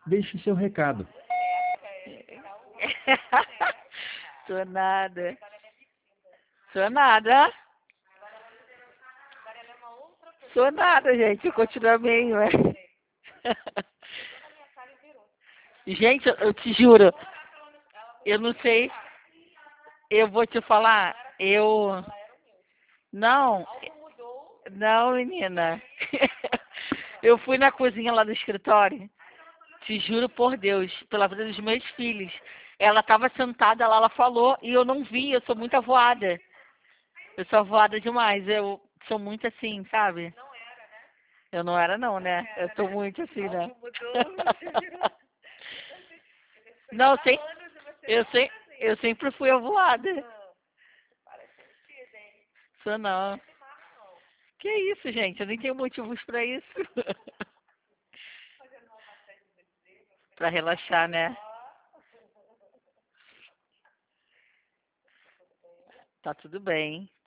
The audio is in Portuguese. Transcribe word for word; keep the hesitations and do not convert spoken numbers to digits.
Deixe seu recado. Sou nada. Sou nada. Sou nada, gente. Eu continuo meio, é. Gente, eu, eu te juro. Eu não sei. Eu vou te falar. Eu. Não. Não, menina. Eu fui na cozinha lá do escritório. Te juro por Deus, pela vida dos meus filhos. Ela estava sentada lá, ela falou e eu não vi. Eu sou muito avoada. Eu sou avoada demais. Eu sou muito assim, sabe? Eu não era não, né? Eu sou muito assim, né? Não, sem, eu, sem, eu sempre fui avoada. Sou não. Que isso, gente? Eu nem tenho motivos pra isso. Pra relaxar, né? Tá tudo bem.